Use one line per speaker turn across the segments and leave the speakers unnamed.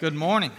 Good morning.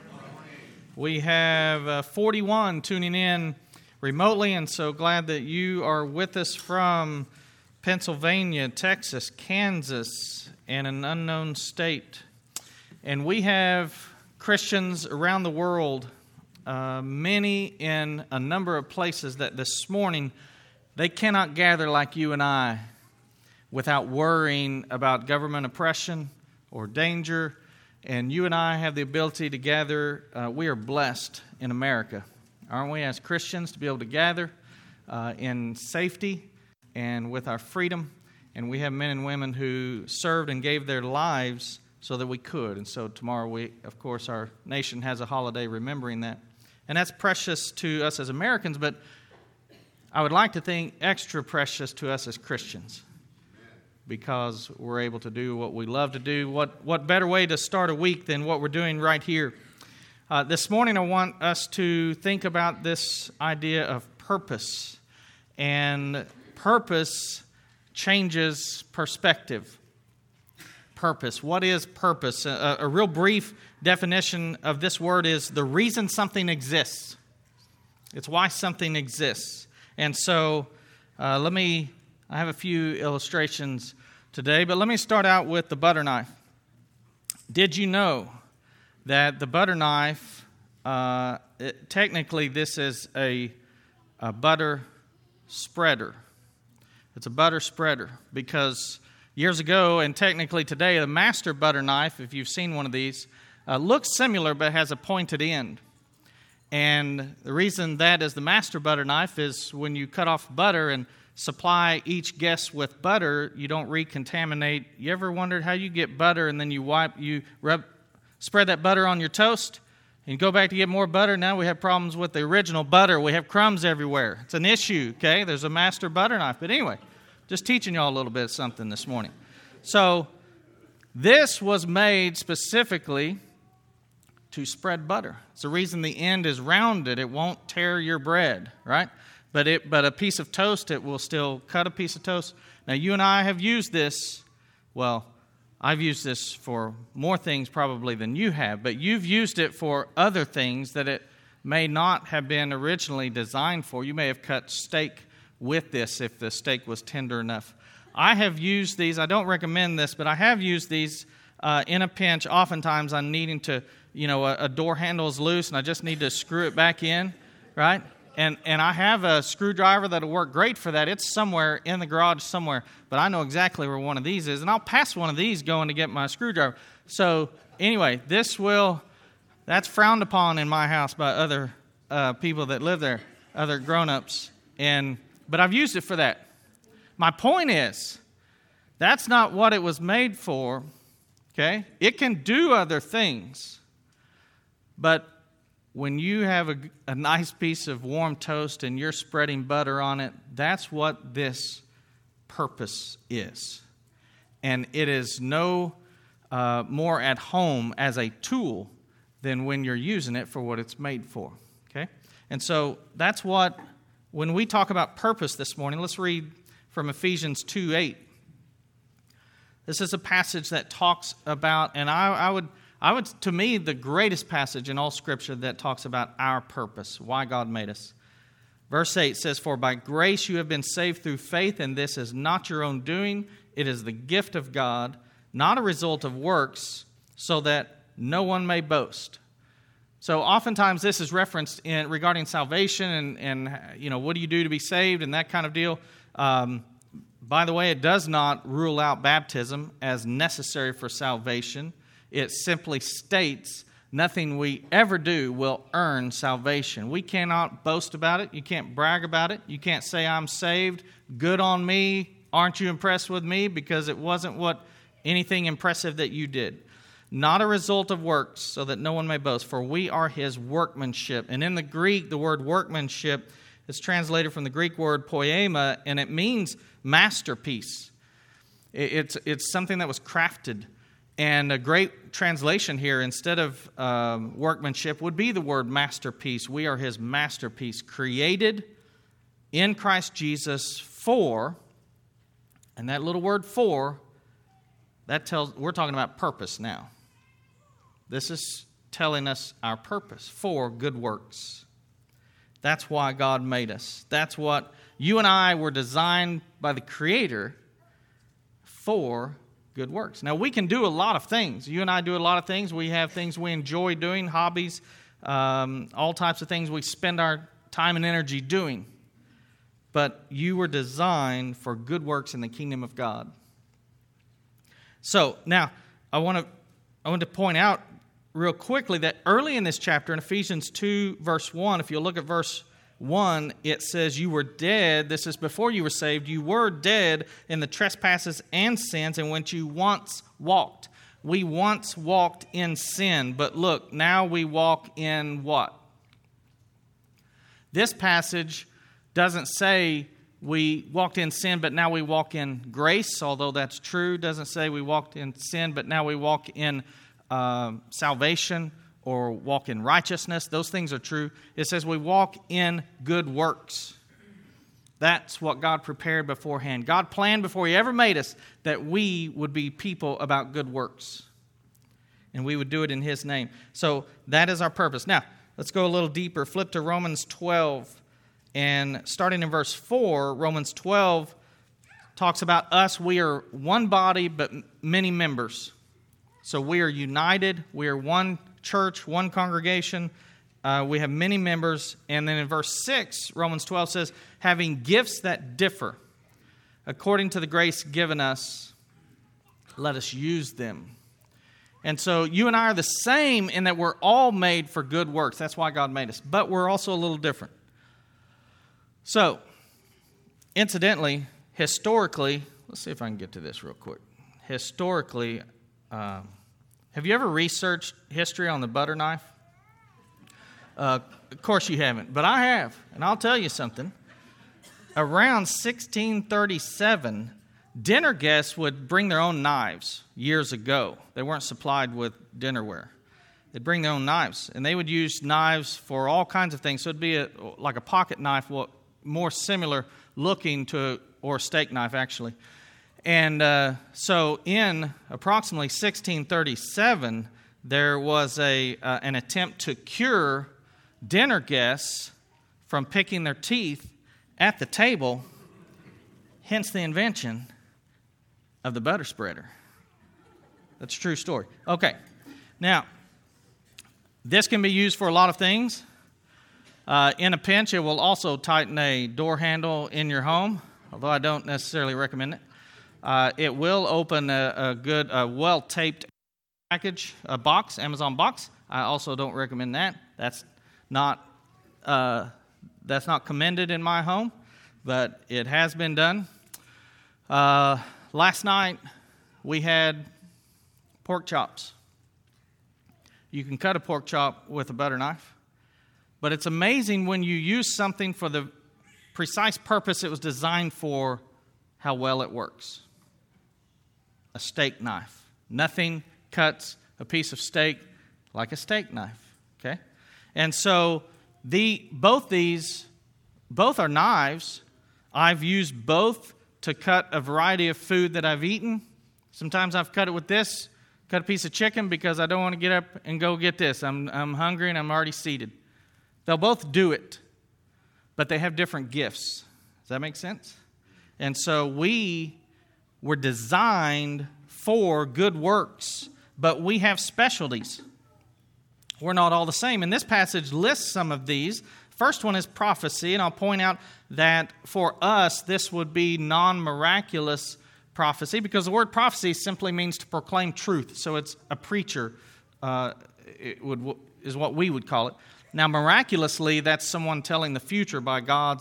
We have 41 tuning in remotely, and so glad that you are with us from Pennsylvania, Texas, Kansas, and an unknown state. And we have Christians around the world, many in a number of places that this morning they cannot gather like you and I without worrying about government oppression or danger. And you and I have the ability to gather. We are blessed in America, aren't we, as Christians, to be able to gather in safety and with our freedom. And we have men and women who served and gave their lives so that we could. And so tomorrow, of course, our nation has a holiday remembering that. And that's precious to us as Americans, but I would like to think extra precious to us as Christians, because we're able to do what we love to do. What better way to start a week than what we're doing right here? This morning I want us to think about this idea of purpose. And purpose changes perspective. Purpose. What is purpose? A real brief definition of this word is the reason something exists. It's why something exists. And so I have a few illustrations today, but let me start out with the butter knife. Did you know that the butter knife, technically this is a butter spreader. It's a butter spreader because years ago, and technically today, the master butter knife, if you've seen one of these, looks similar but has a pointed end. And the reason that is the master butter knife is when you cut off butter and supply each guest with butter, you don't recontaminate. You ever wondered how you get butter and then spread that butter on your toast and you go back to get more butter? Now we have problems with the original butter. We have crumbs everywhere. It's an issue, okay? There's a master butter knife. But anyway, just teaching y'all a little bit of something this morning. So this was made specifically to spread butter. It's the reason the end is rounded. It won't tear your bread, right? But a piece of toast, it will still cut a piece of toast. Now, you and I have used this. Well, I've used this for more things probably than you have, but you've used it for other things that it may not have been originally designed for. You may have cut steak with this if the steak was tender enough. I have used these. I don't recommend this, but I have used these in a pinch. Oftentimes, I'm needing to, a door handle is loose and I just need to screw it back in, right? And I have a screwdriver that'll work great for that. It's somewhere in the garage somewhere, but I know exactly where one of these is, and I'll pass one of these going to get my screwdriver. So anyway, that's frowned upon in my house by other people that live there, other grown-ups, but I've used it for that. My point is, that's not what it was made for, okay? It can do other things, but when you have a nice piece of warm toast and you're spreading butter on it, that's what this purpose is. And it is no more at home as a tool than when you're using it for what it's made for. Okay? And so that's when we talk about purpose this morning, let's read from Ephesians 2:8. This is a passage that talks about, and I would, to me, the greatest passage in all Scripture that talks about our purpose, why God made us. Verse 8 says, "For by grace you have been saved through faith, and this is not your own doing. It is the gift of God, not a result of works, so that no one may boast." So oftentimes this is referenced regarding salvation and what do you do to be saved and that kind of deal. By the way, it does not rule out baptism as necessary for salvation. It simply states nothing we ever do will earn salvation. We cannot boast about it. You can't brag about it. You can't say, "I'm saved. Good on me. Aren't you impressed with me?" Because it wasn't anything impressive that you did. Not a result of works, so that no one may boast. For we are His workmanship. And in the Greek, the word workmanship is translated from the Greek word poema, and it means masterpiece. It's something that was crafted. And a great translation here, instead of workmanship, would be the word masterpiece. We are His masterpiece, created in Christ Jesus for, and that little word "for," we're talking about purpose now. This is telling us our purpose for good works. That's why God made us. That's what you and I were designed by the Creator for good works. Now, we can do a lot of things. You and I do a lot of things. We have things we enjoy doing, hobbies, all types of things we spend our time and energy doing. But you were designed for good works in the kingdom of God. So, now, I want to point out real quickly that early in this chapter, in Ephesians 2, verse 1, if you look at verse 1, it says, you were dead. This is before you were saved. You were dead in the trespasses and sins in which you once walked. We once walked in sin, but look, now we walk in what? This passage doesn't say we walked in sin, but now we walk in grace, although that's true. It doesn't say we walked in sin, but now we walk in salvation or walk in righteousness. Those things are true. It says we walk in good works. That's what God prepared beforehand. God planned before He ever made us that we would be people about good works. And we would do it in His name. So that is our purpose. Now, let's go a little deeper. Flip to Romans 12. And starting in verse 4, Romans 12 talks about us. We are one body, but many members. So we are united. We are one church, one congregation. We have many members. And then in verse 6, Romans 12 says, having gifts that differ, according to the grace given us, let us use them. And so you and I are the same in that we're all made for good works. That's why God made us. But we're also a little different. So, incidentally, historically, let's see if I can get to this real quick. Historically, have you ever researched history on the butter knife? Of course you haven't, but I have, and I'll tell you something. Around 1637, dinner guests would bring their own knives years ago. They weren't supplied with dinnerware. They'd bring their own knives, and they would use knives for all kinds of things. So it'd be like a pocket knife, more similar looking to, or a steak knife actually. And so in approximately 1637, there was an attempt to cure dinner guests from picking their teeth at the table, hence the invention of the butter spreader. That's a true story. Okay, now, this can be used for a lot of things. In a pinch, it will also tighten a door handle in your home, although I don't necessarily recommend it. It will open a good, well-taped package, a box, Amazon box. I also don't recommend that. That's not commended in my home, but it has been done. Last night, we had pork chops. You can cut a pork chop with a butter knife. But it's amazing when you use something for the precise purpose it was designed for, how well it works. A steak knife. Nothing cuts a piece of steak like a steak knife. Okay? And so both are knives. I've used both to cut a variety of food that I've eaten. Sometimes I've cut it with this, cut a piece of chicken because I don't want to get up and go get this. I'm hungry and I'm already seated. They'll both do it, but they have different gifts. Does that make sense? And so we were designed for good works, but we have specialties. We're not all the same. And this passage lists some of these. First one is prophecy, and I'll point out that for us, this would be non-miraculous prophecy, because the word prophecy simply means to proclaim truth. So it's a preacher, is what we would call it. Now, miraculously, that's someone telling the future by God's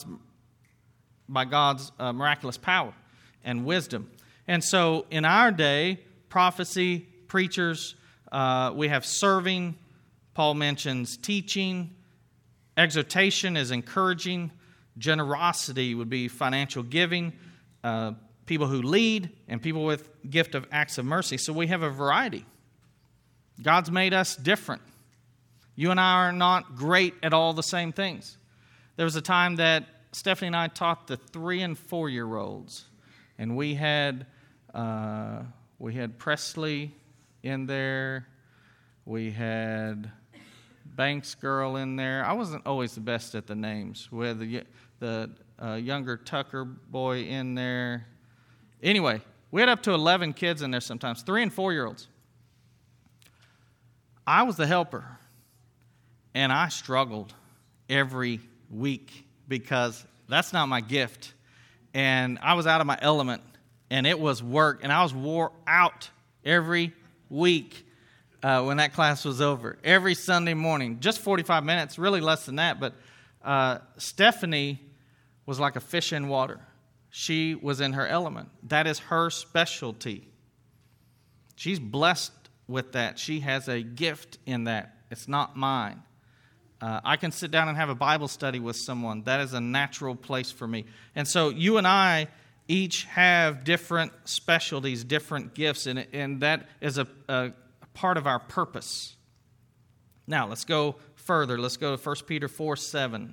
miraculous power and wisdom. And so in our day, prophecy, preachers, we have serving. Paul mentions teaching. Exhortation is encouraging. Generosity would be financial giving. People who lead, and people with gift of acts of mercy. So we have a variety. God's made us different. You and I are not great at all the same things. There was a time that Stephanie and I taught the 3- and 4-year-olds, and we had Presley in there. We had Banks girl in there. I wasn't always the best at the names. We had the younger Tucker boy in there. Anyway, we had up to 11 kids in there sometimes, 3 and 4-year-olds. I was the helper, and I struggled every week because that's not my gift. And I was out of my element, and it was work, and I was wore out every week when that class was over. Every Sunday morning, just 45 minutes, really less than that, but Stephanie was like a fish in water. She was in her element. That is her specialty. She's blessed with that. She has a gift in that. It's not mine. I can sit down and have a Bible study with someone. That is a natural place for me. And so you and I each have different specialties, different gifts, and that is a part of our purpose. Now, let's go further. Let's go to 1 Peter 4:7.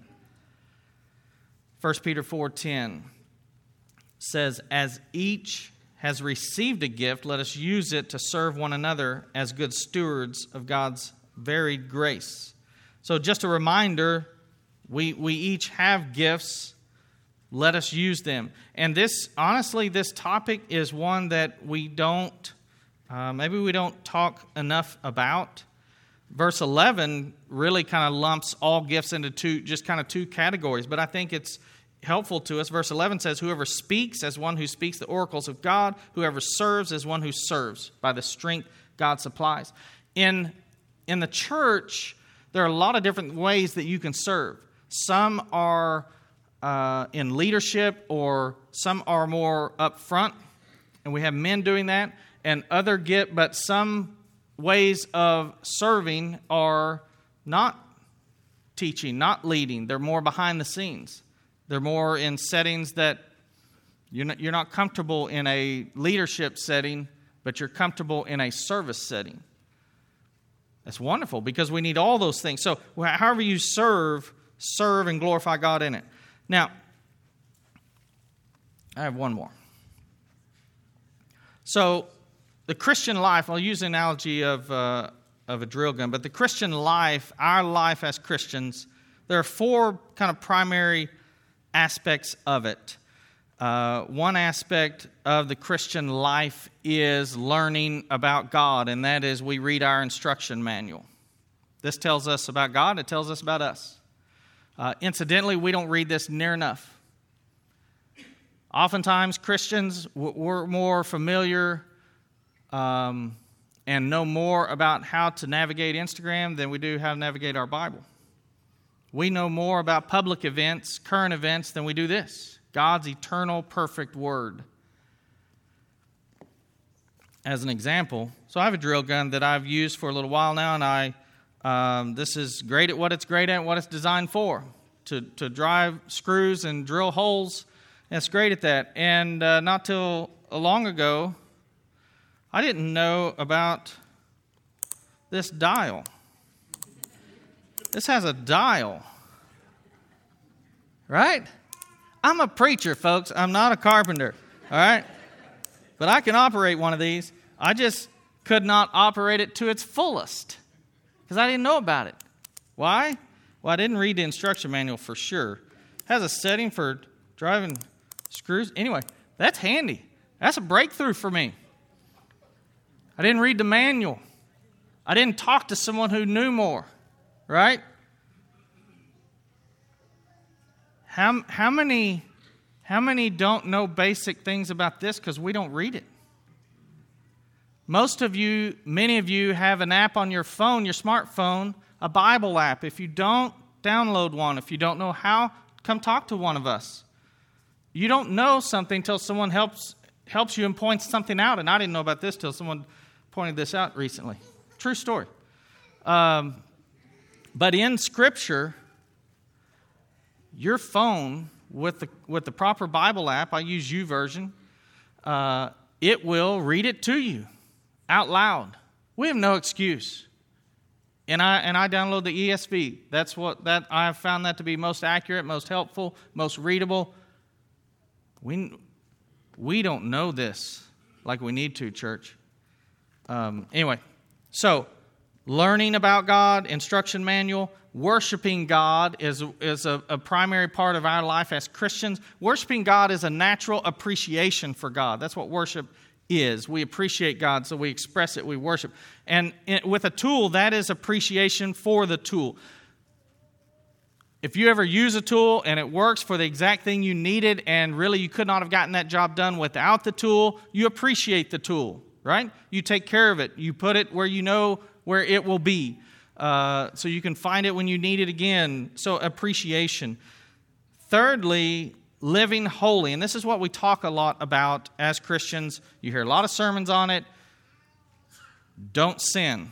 1 Peter 4:10 says, "As each has received a gift, let us use it to serve one another as good stewards of God's varied grace." So just a reminder, we each have gifts. Let us use them. And this, honestly, this topic is one that we don't, maybe we don't talk enough about. Verse 11 really kind of lumps all gifts into two categories, but I think it's helpful to us. Verse 11 says, "Whoever speaks as one who speaks the oracles of God, whoever serves as one who serves by the strength God supplies." In the church, there are a lot of different ways that you can serve. Some are in leadership, or some are more up front, and we have men doing that, and but some ways of serving are not teaching, not leading. They're more behind the scenes. They're more in settings that you're not comfortable in a leadership setting, but you're comfortable in a service setting. That's wonderful, because we need all those things. So however you serve and glorify God in it. Now, I have one more. So the Christian life, I'll use the analogy of a drill gun, but the Christian life, our life as Christians, there are 4 kind of primary aspects of it. One aspect of the Christian life is learning about God, and that is we read our instruction manual. This tells us about God. It tells us about us. Incidentally, we don't read this near enough. Oftentimes, Christians, we're more familiar and know more about how to navigate Instagram than we do how to navigate our Bible. We know more about public events, current events, than we do this. God's eternal, perfect Word. As an example, so I have a drill gun that I've used for a little while now, and this is great at what it's great at, what it's designed for, to drive screws and drill holes. And it's great at that. And not till long ago, I didn't know about this dial. This has a dial, right? I'm a preacher, folks. I'm not a carpenter, all right? But I can operate one of these. I just could not operate it to its fullest because I didn't know about it. Why? Well, I didn't read the instruction manual for sure. It has a setting for driving screws. Anyway, that's handy. That's a breakthrough for me. I didn't read the manual. I didn't talk to someone who knew more. Right? How many don't know basic things about this because we don't read it? Many of you have an app on your phone, your smartphone, a Bible app. If you don't, download one. If you don't know how, come talk to one of us. You don't know something until someone helps you and points something out. And I didn't know about this till someone pointed this out recently. True story. But in Scripture, your phone with the proper Bible app, I use YouVersion, it will read it to you out loud. We have no excuse. And I download the ESV. That I have found that to be most accurate, most helpful, most readable. We don't know this like we need to, church. Anyway, so learning about God, instruction manual. Worshiping God is a primary part of our life as Christians. Worshiping God is a natural appreciation for God. That's what worship is. We appreciate God, so we express it, we worship. And with a tool, that is appreciation for the tool. If you ever use a tool and it works for the exact thing you needed and really you could not have gotten that job done without the tool, you appreciate the tool, right? You take care of it. You put it where you know where it will be. So you can find it when you need it again. So appreciation. Thirdly, living holy. And this is what we talk a lot about as Christians. You hear a lot of sermons on it. Don't sin.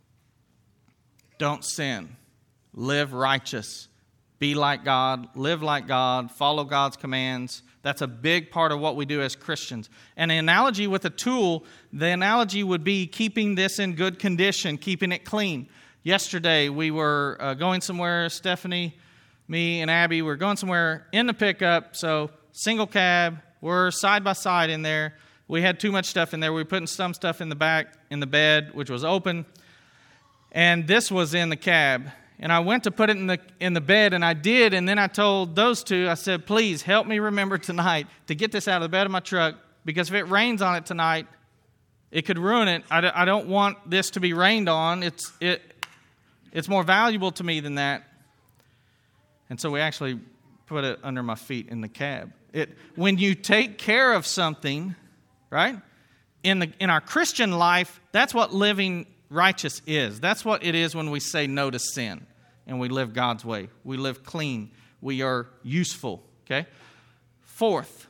Don't sin. Live righteous. Be like God. Live like God. Follow God's commands. That's a big part of what we do as Christians. And an analogy with a tool, the analogy would be keeping this in good condition, keeping it clean. Yesterday, we were going somewhere, Stephanie, me, and Abby were going somewhere in the pickup, so single cab, we're side by side in there. We had too much stuff in there. We were putting some stuff in the back, in the bed, which was open, and this was in the cab. And I went to put it in the bed, and I did, and then I told those two, I said, please help me remember tonight to get this out of the bed of my truck, because if it rains on it tonight, it could ruin it. I don't want this to be rained on. It's more valuable to me than that. And so we actually put it under my feet in the cab. When you take care of something, right, in our Christian life, that's what living righteous is. That's what it is when we say no to sin and we live God's way. We live clean. We are useful, okay? Fourth,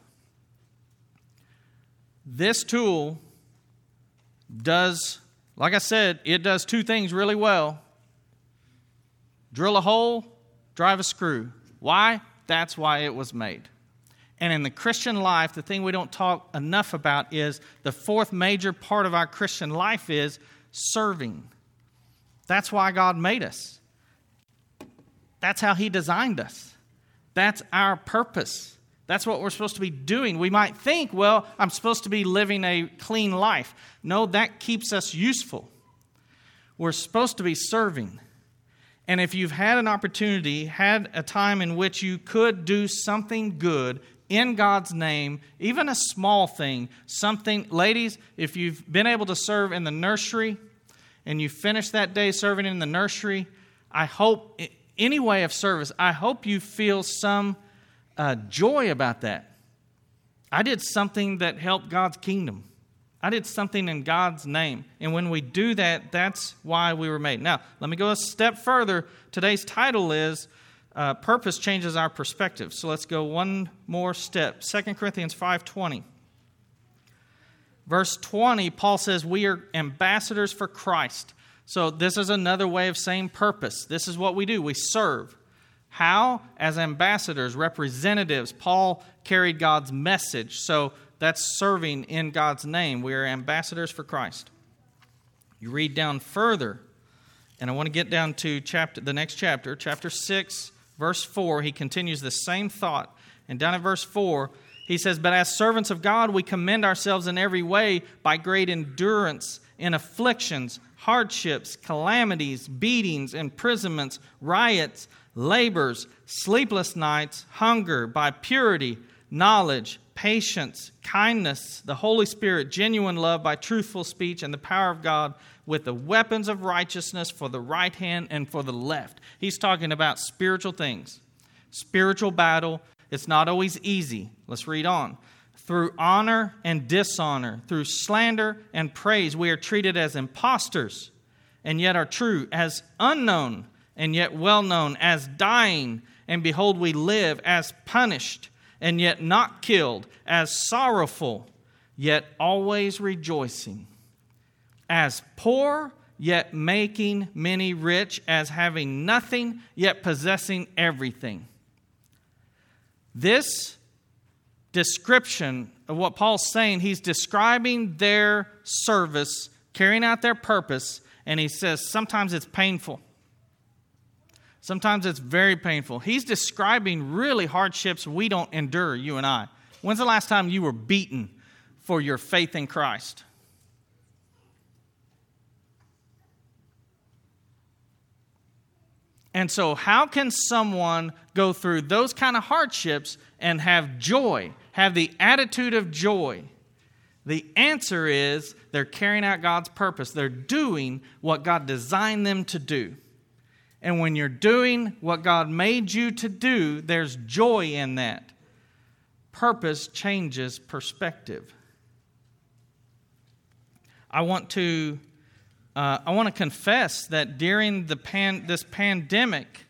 this tool does, like I said, it does two things really well. Drill a hole, drive a screw. Why? That's why it was made. And in the Christian life, the thing we don't talk enough about is the fourth major part of our Christian life is serving. That's why God made us. That's how He designed us. That's our purpose. That's what we're supposed to be doing. We might think, well, I'm supposed to be living a clean life. No, that keeps us useful. We're supposed to be serving. And if you've had an opportunity, had a time in which you could do something good in God's name, even a small thing, something, ladies, if you've been able to serve in the nursery and you finished that day serving in the nursery, I hope, any way of service, I hope you feel some joy about that. I did something that helped God's kingdom. I did something in God's name. And when we do that, that's why we were made. Now, let me go a step further. Today's title is Purpose Changes Our Perspective. So let's go one more step. 2 Corinthians 5:20. Verse 20, Paul says we are ambassadors for Christ. So this is another way of saying purpose. This is what we do. We serve. How? As ambassadors, representatives. Paul carried God's message. So that's serving in God's name. We are ambassadors for Christ. You read down further, and I want to get down to the next chapter, chapter 6, verse 4. He continues the same thought. And down at verse 4, he says, but as servants of God, we commend ourselves in every way by great endurance in afflictions, hardships, calamities, beatings, imprisonments, riots, labors, sleepless nights, hunger, by purity, knowledge, patience, kindness, the Holy Spirit, genuine love, by truthful speech, and the power of God, with the weapons of righteousness for the right hand and for the left. He's talking about spiritual things. Spiritual battle. It's not always easy. Let's read on. Through honor and dishonor, through slander and praise, we are treated as impostors and yet are true, as unknown and yet well known, as dying, and behold, we live, as punished and yet not killed, as sorrowful, yet always rejoicing, as poor, yet making many rich, as having nothing, yet possessing everything. This description of what Paul's saying, he's describing their service, carrying out their purpose, and he says sometimes it's painful. Sometimes it's very painful. He's describing really hardships we don't endure, you and I. When's the last time you were beaten for your faith in Christ? And so how can someone go through those kind of hardships and have joy, have the attitude of joy? The answer is they're carrying out God's purpose. They're doing what God designed them to do. And when you're doing what God made you to do, there's joy in that. Purpose changes perspective. I want to confess that during this pandemic,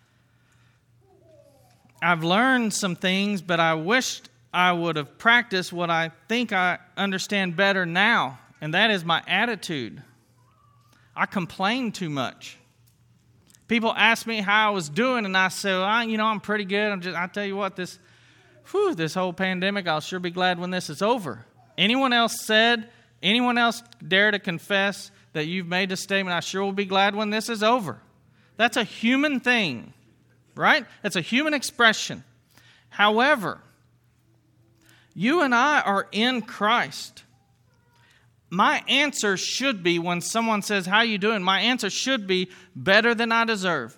I've learned some things, but I wished I would have practiced what I think I understand better now, and that is my attitude. I complain too much. People ask me how I was doing, and I say, I'm pretty good. I tell you what, this whole pandemic, I'll sure be glad when this is over. Anyone else dare to confess that you've made a statement, I sure will be glad when this is over? That's a human thing, right? It's a human expression. However, you and I are in Christ. My answer should be, when someone says, how you doing? My answer should be, better than I deserve.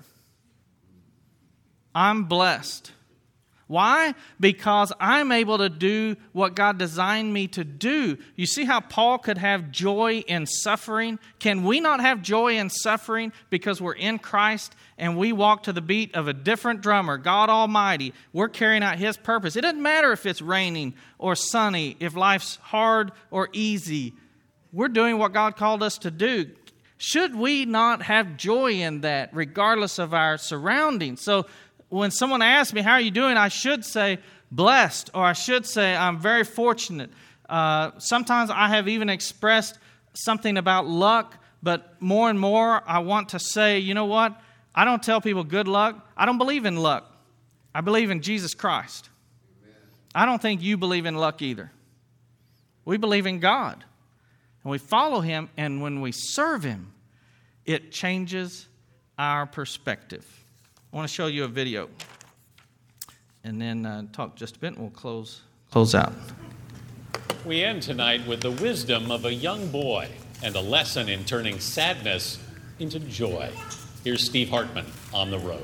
I'm blessed. Why? Because I'm able to do what God designed me to do. You see how Paul could have joy in suffering? Can we not have joy in suffering because we're in Christ and we walk to the beat of a different drummer, God Almighty? We're carrying out His purpose. It doesn't matter if it's raining or sunny, if life's hard or easy. We're doing what God called us to do. Should we not have joy in that, regardless of our surroundings? So when someone asks me, how are you doing? I should say blessed, or I should say I'm very fortunate. Sometimes I have even expressed something about luck, but more and more I want to say, you know what? I don't tell people good luck. I don't believe in luck. I believe in Jesus Christ. Amen. I don't think you believe in luck either. We believe in God, and we follow Him, and when we serve Him, it changes our perspective. I want to show you a video, and then talk just a bit, and we'll close out.
We end tonight with the wisdom of a young boy and a lesson in turning sadness into joy. Here's Steve Hartman on the road.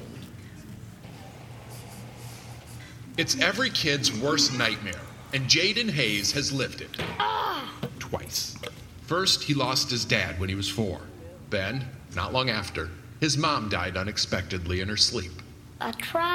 It's every kid's worst nightmare, and Jaden Hayes has lived it. Twice. First, he lost his dad when he was 4. Then, not long after, his mom died unexpectedly in her sleep.
I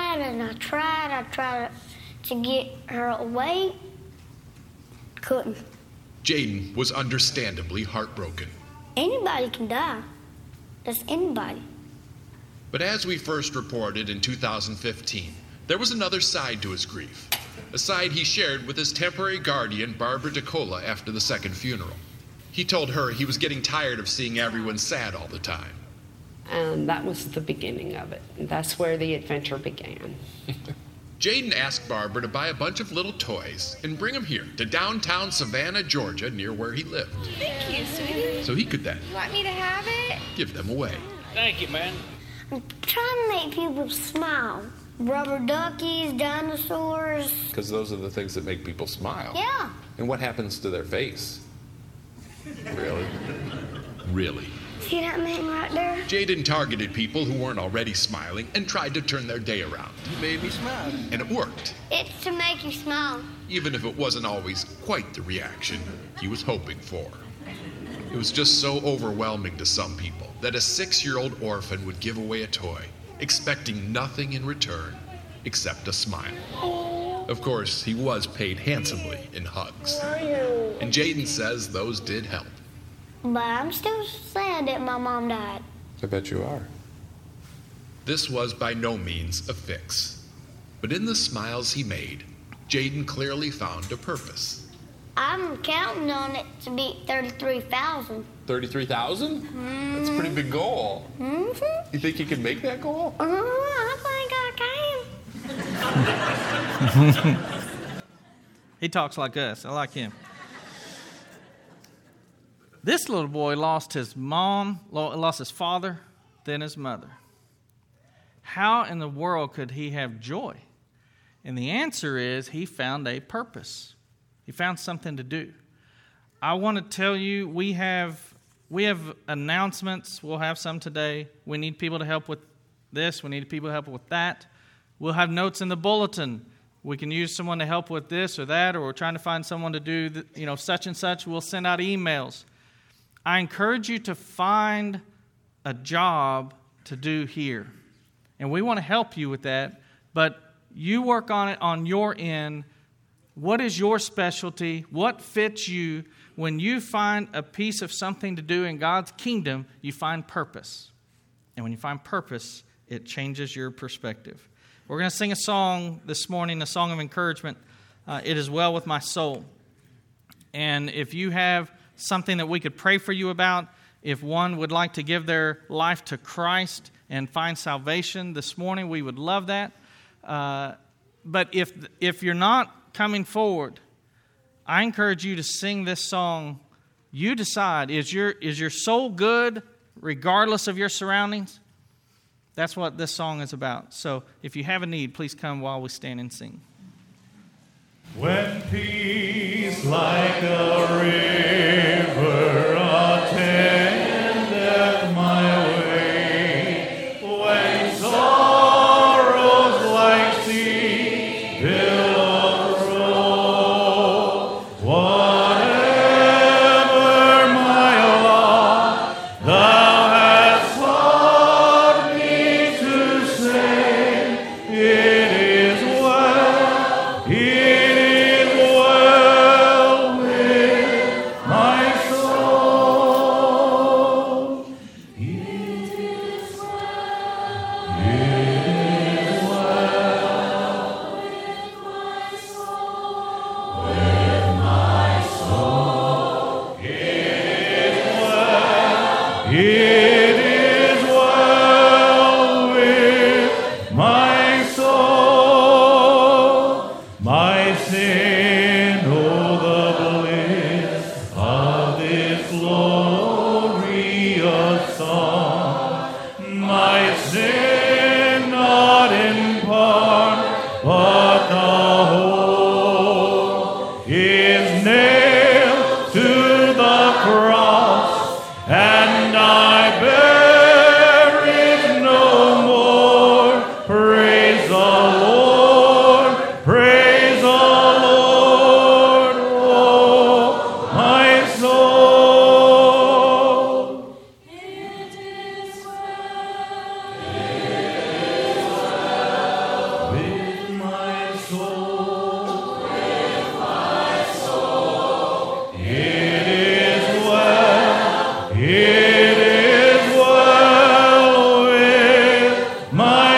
tried to get her away. Couldn't.
Jaden was understandably heartbroken.
Anybody can die. That's anybody.
But as we first reported in 2015, there was another side to his grief. A side he shared with his temporary guardian, Barbara DeCola, after the second funeral. He told her he was getting tired of seeing everyone sad all the time.
And that was the beginning of it. That's where the adventure began.
Jaden asked Barbara to buy a bunch of little toys and bring them here to downtown Savannah, Georgia, near where he lived.
Thank you, sweetie.
So he could then
You want me to have it?
give them away.
Thank you, man.
I'm trying to make people smile. Rubber duckies, dinosaurs.
Because those are the things that make people smile.
Yeah.
And what happens to their face? Really?
Really.
See that man right there?
Jaden targeted people who weren't already smiling and tried to turn their day around.
You made me smile.
And it worked,
It's to make you smile.
even if it wasn't always quite the reaction he was hoping for. It was just so overwhelming to some people that a 6-year-old orphan would give away a toy, expecting nothing in return except a smile. Of course, he was paid handsomely in hugs. And Jaden says those did help.
But I'm still sad that my mom died.
I bet you are.
This was by no means a fix. But in the smiles he made, Jaden clearly found a purpose.
I'm counting on it to beat 33,000.
33,000? That's a pretty big goal.
Mm-hmm.
You think you can make that goal?
I think I can.
He talks like us. I like him. This little boy lost his mom, lost his father, then his mother. How in the world could he have joy? And the answer is he found a purpose. He found something to do. I want to tell you, we have announcements. We'll have some today. We need people to help with this. We need people to help with that. We'll have notes in the bulletin. We can use someone to help with this or that, or we're trying to find someone to do such and such. We'll send out emails. I encourage you to find a job to do here. And we want to help you with that, but you work on it on your end. What is your specialty? What fits you? When you find a piece of something to do in God's kingdom, you find purpose. And when you find purpose, it changes your perspective. We're going to sing a song this morning, a song of encouragement. It is well with my soul. And if you have something that we could pray for you about, if one would like to give their life to Christ and find salvation this morning, we would love that. But if you're not coming forward, I encourage you to sing this song. You decide, is your soul good regardless of your surroundings? That's what this song is about. So if you have a need, please come while we stand and sing.
When peace like a river attendeth my way, when sorrows like sea billows roll, whatever my lot, thou hast taught me to say, it is well, it is well with my soul. It is well, it is well with my soul. It is well, it is well with my soul. My sin, oh, the bliss of this glorious song. My sin, not in part, but the whole, is nailed to the cross, and I bear it no more. Praise the Lord, praise the Lord, oh my soul. It is well with my soul. It is well, it is well with my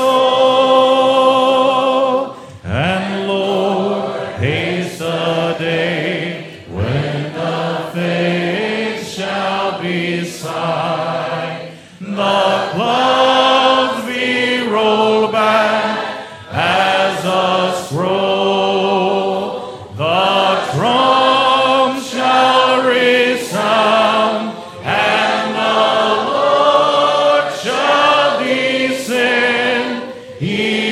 soul. And Lord, haste the day when the faith shall be sight, the clouds be rolled back as a scroll, the trump shall resound, and the Lord shall descend. He